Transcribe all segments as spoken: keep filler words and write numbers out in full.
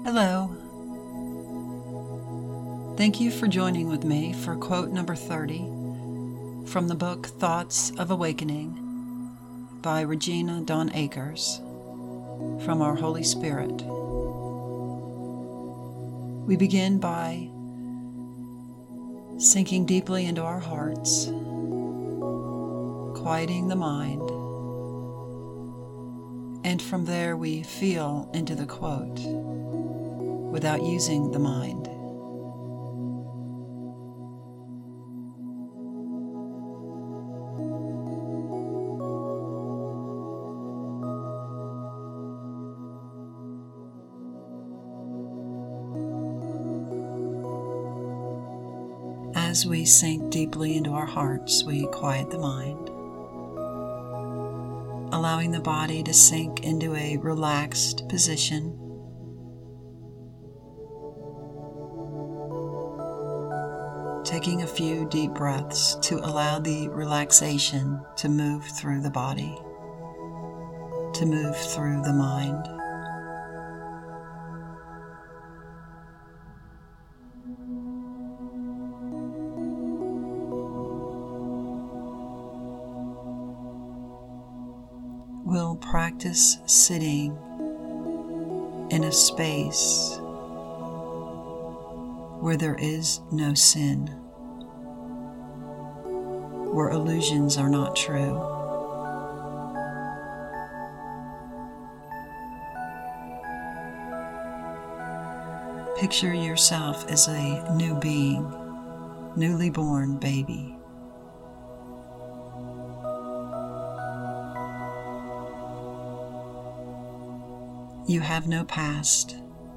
Hello. Thank you for joining with me for quote number thirty from the book Thoughts of Awakening by Regina Dawn Akers from Our Holy Spirit. We begin by sinking deeply into our hearts, quieting the mind, and from there we feel into the quote without using the mind. As we sink deeply into our hearts, we quiet the mind, allowing the body to sink into a relaxed position. Taking a few deep breaths to allow the relaxation to move through the body, to move through the mind. We'll practice sitting in a space where there is no sin, where illusions are not true. Picture yourself as a new being, newly born baby. You have no past.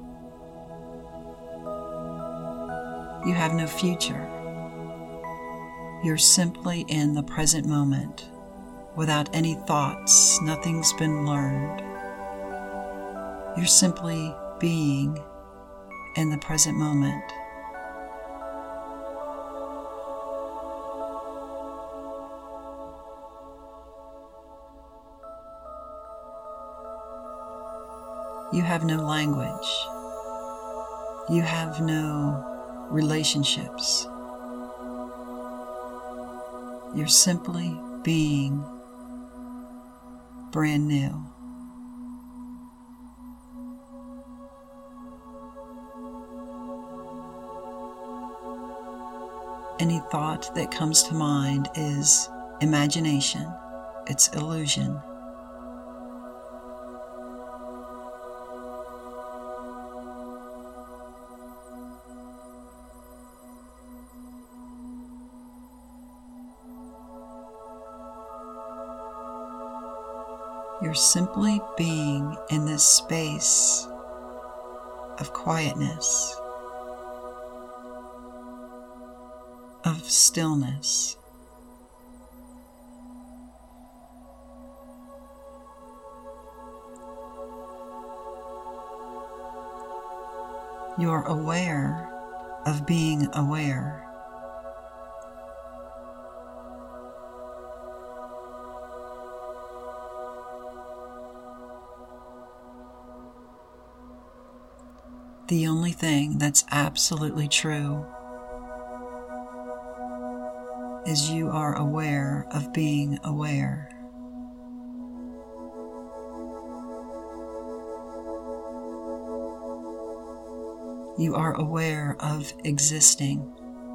You have no future. You're simply in the present moment, without any thoughts. Nothing's been learned. You're simply being in the present moment. You have no language. You have no relationships. You're simply being brand new. Any thought that comes to mind is imagination. It's illusion. You're simply being in this space of quietness, of stillness. You're aware of being aware. The only thing that's absolutely true is you are aware of being aware. You are aware of existing.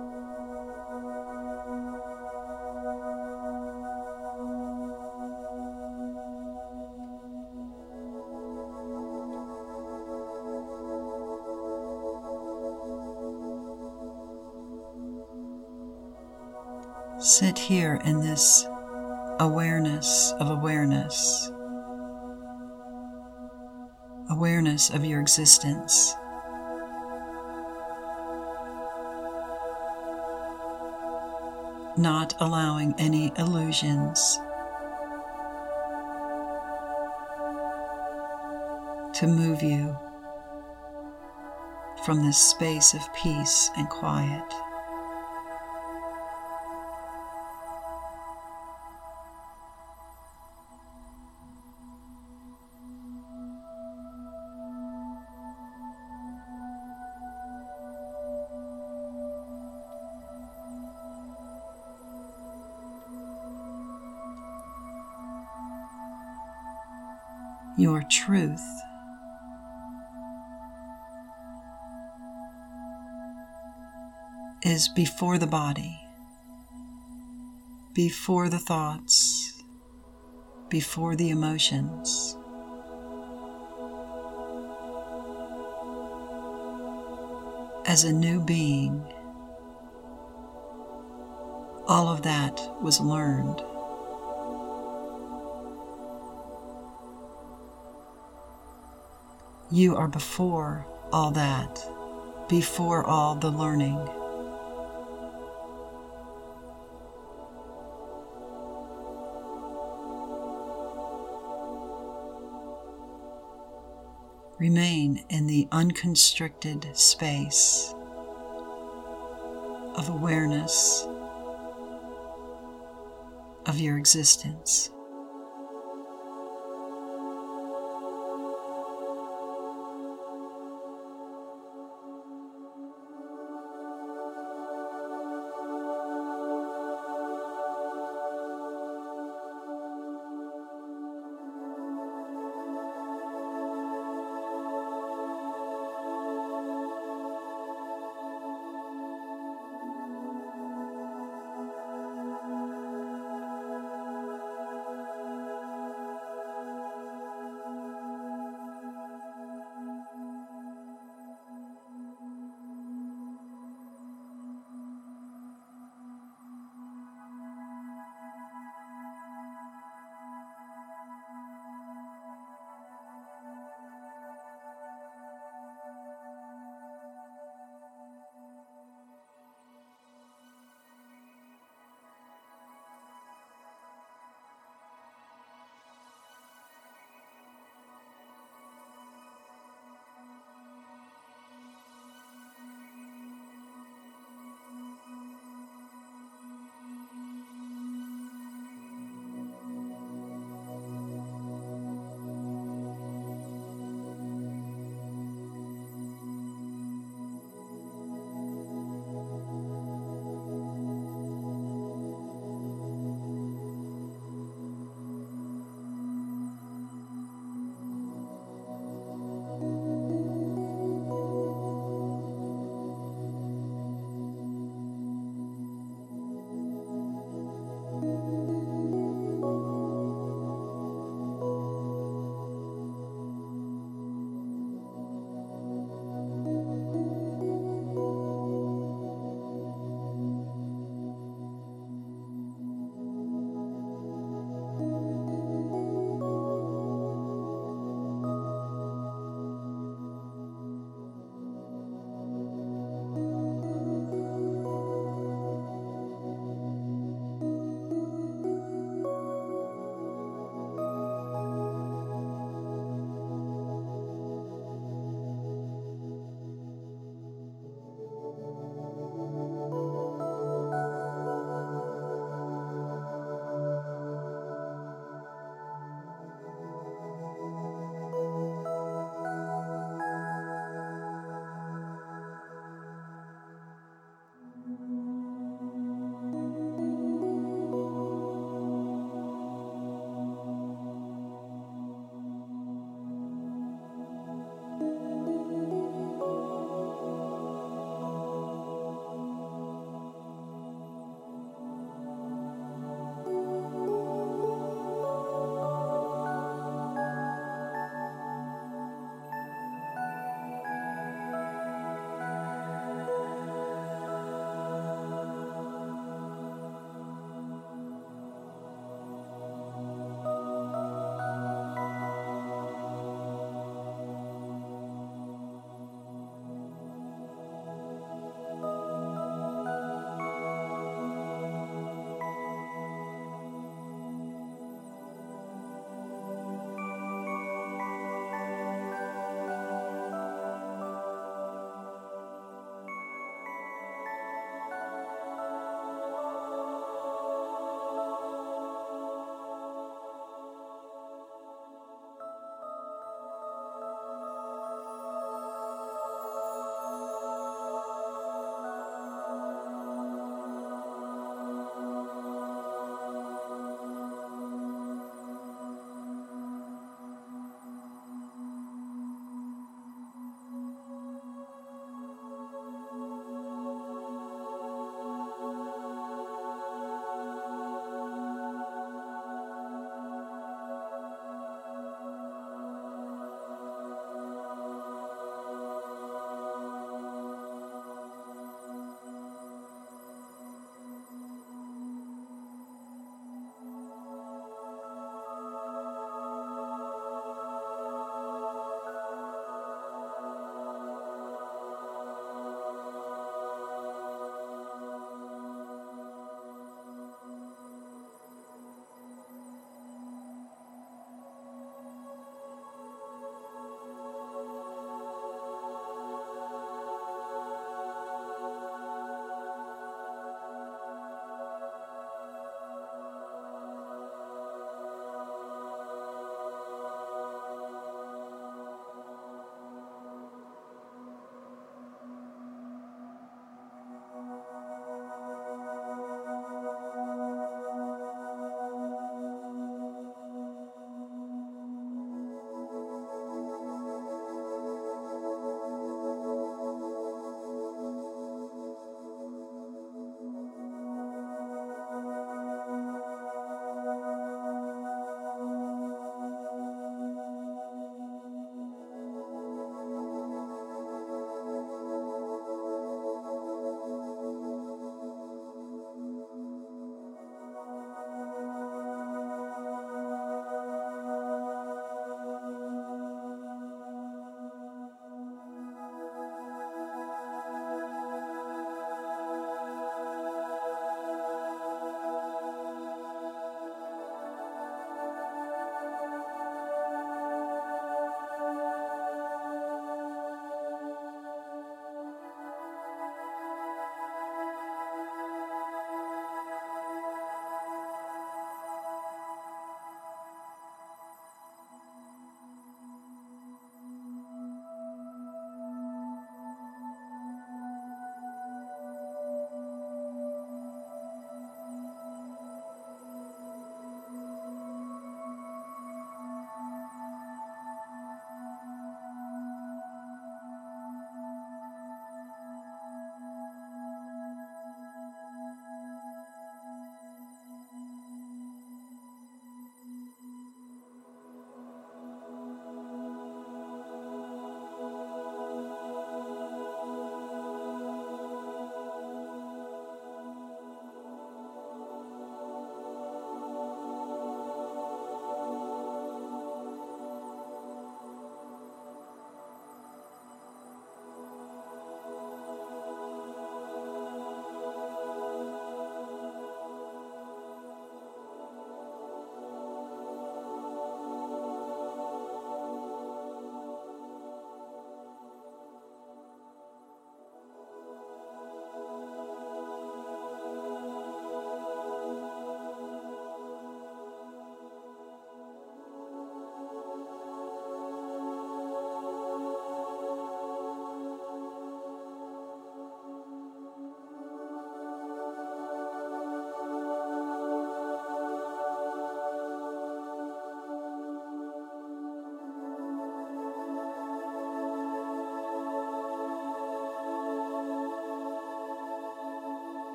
Sit here in this awareness of awareness, awareness of your existence. Not allowing any illusions to move you from this space of peace and quiet. Your truth is before the body, before the thoughts, before the emotions. As a new being, all of that was learned. You are before all that, before all the learning. Remain in the unconstricted space of awareness of your existence.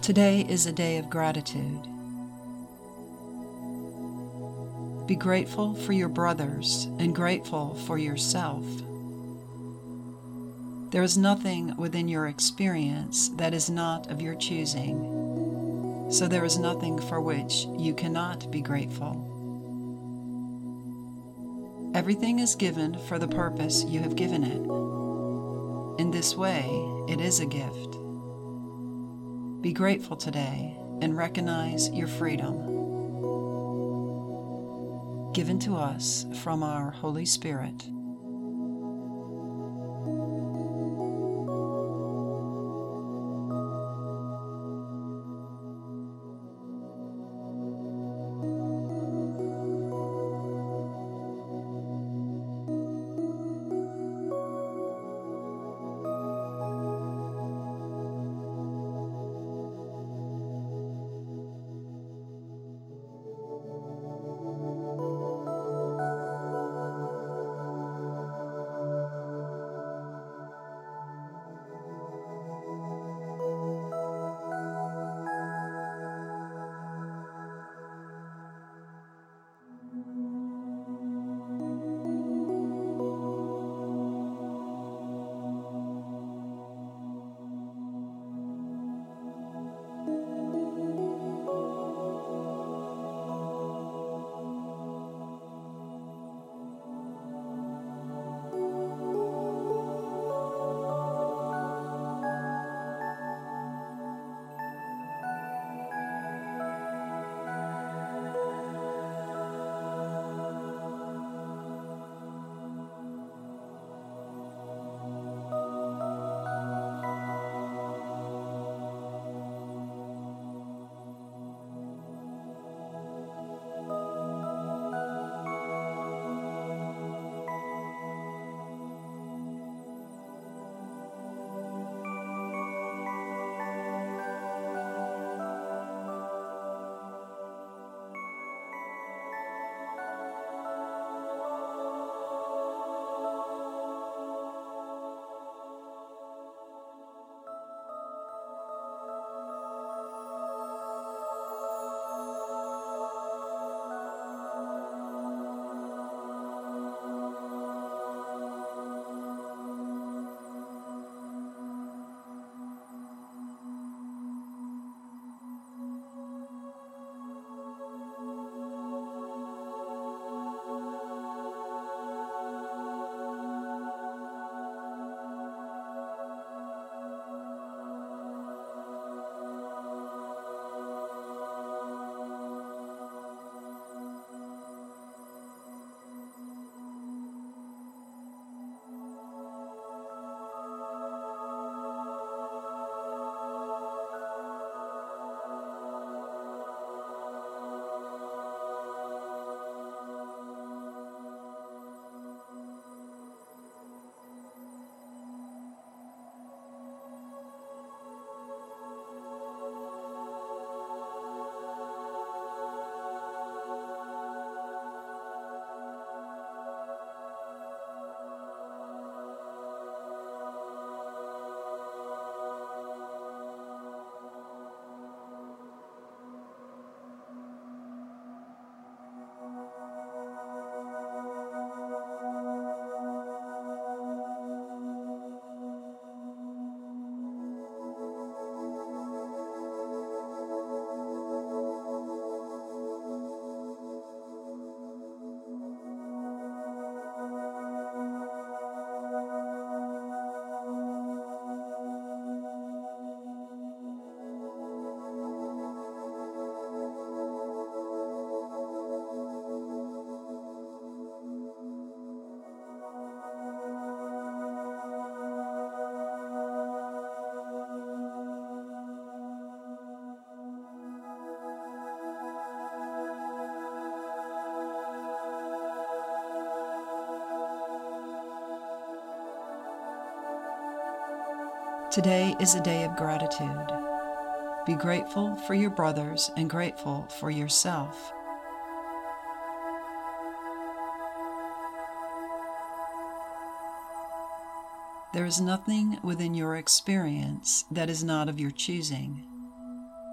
Today is a day of gratitude. Be grateful for your brothers and grateful for yourself. There is nothing within your experience that is not of your choosing, so there is nothing for which you cannot be grateful. Everything is given for the purpose you have given it. In this way, it is a gift. Be grateful today and recognize your freedom, given to us from our Holy Spirit. Today is a day of gratitude. Be grateful for your brothers and grateful for yourself. There is nothing within your experience that is not of your choosing,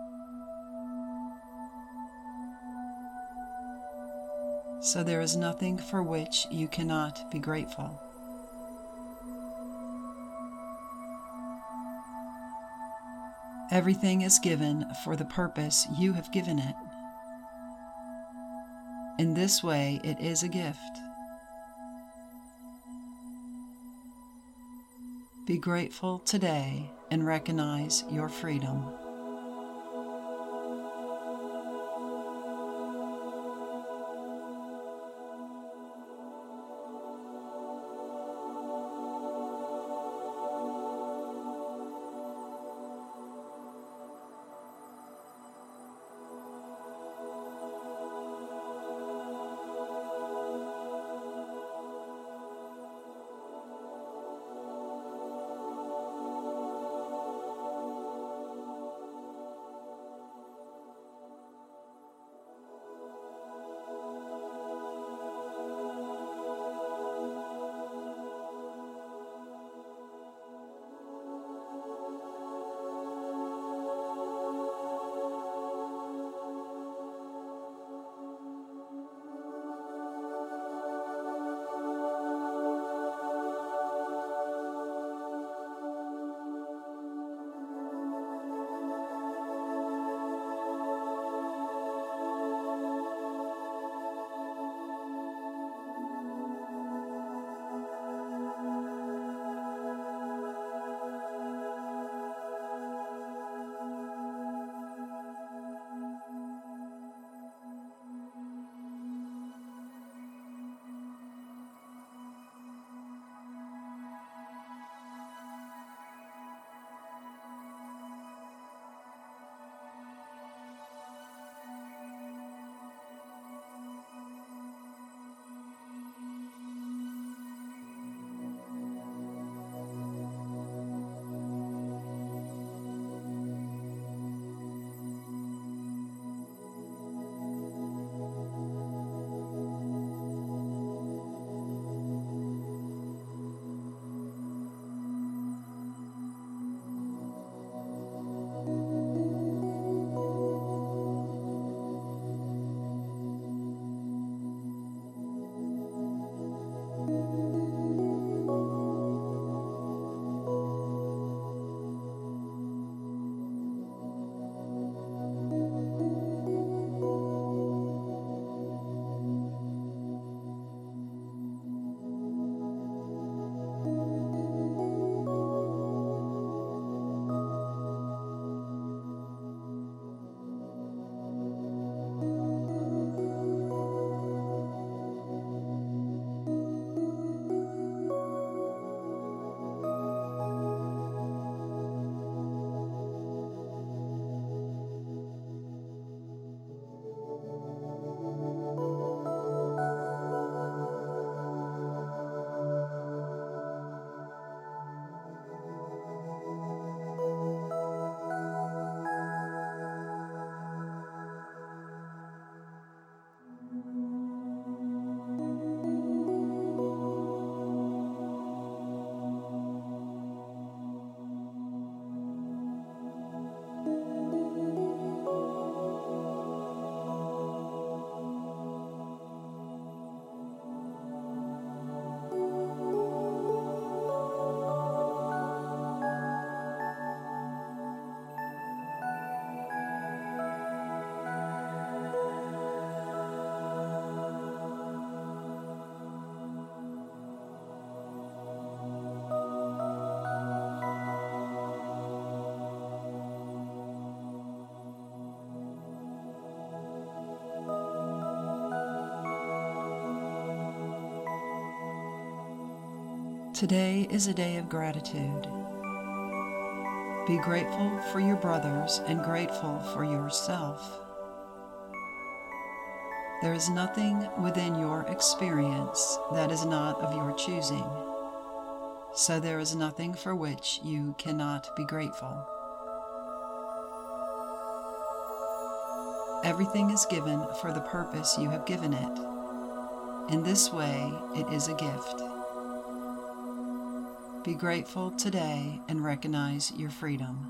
So there is nothing for which you cannot be grateful. Everything is given for the purpose you have given it. In this way, it is a gift. Be grateful today and recognize your freedom. Today is a day of gratitude. Be grateful for your brothers and grateful for yourself. There is nothing within your experience that is not of your choosing, so there is nothing for which you cannot be grateful. Everything is given for the purpose you have given it. In this way, it is a gift. Be grateful today and recognize your freedom.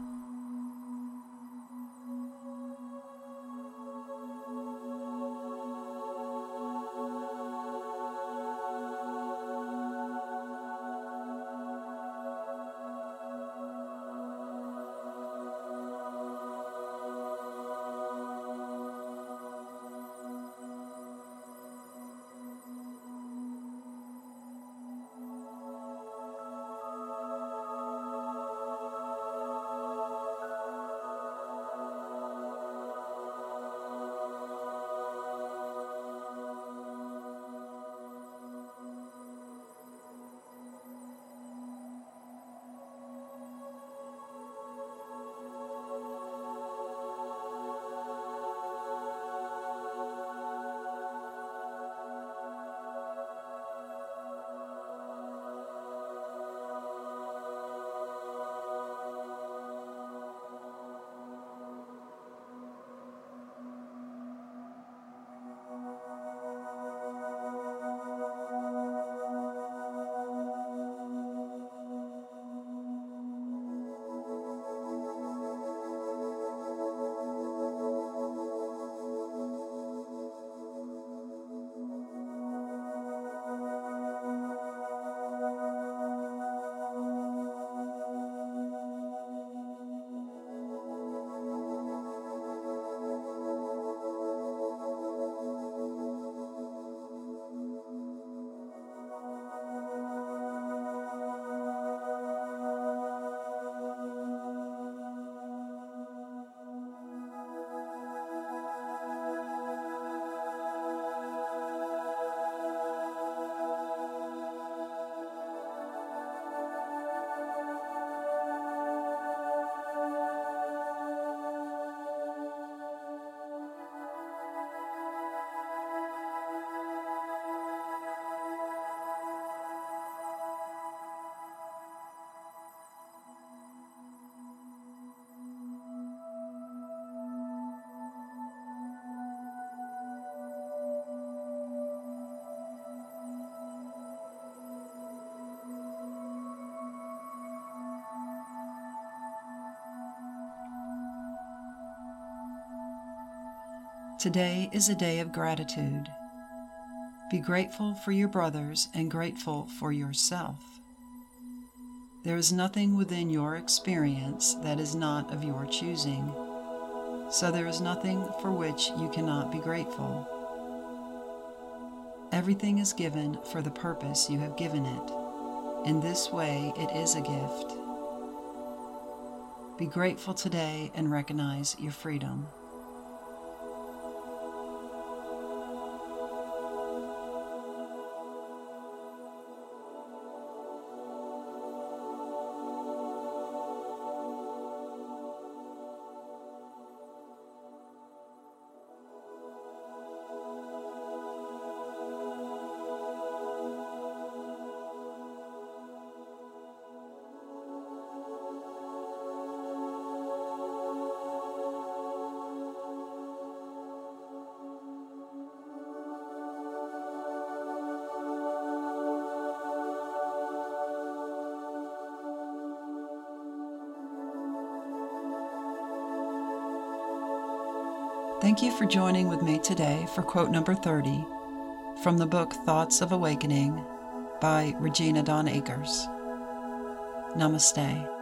Today is a day of gratitude. Be grateful for your brothers and grateful for yourself. There is nothing within your experience that is not of your choosing, so there is nothing for which you cannot be grateful. Everything is given for the purpose you have given it. In this way, it is a gift. Be grateful today and recognize your freedom. Thank you for joining with me today for quote number thirty from the book Thoughts of Awakening by Regina Dawn Akers. Namaste.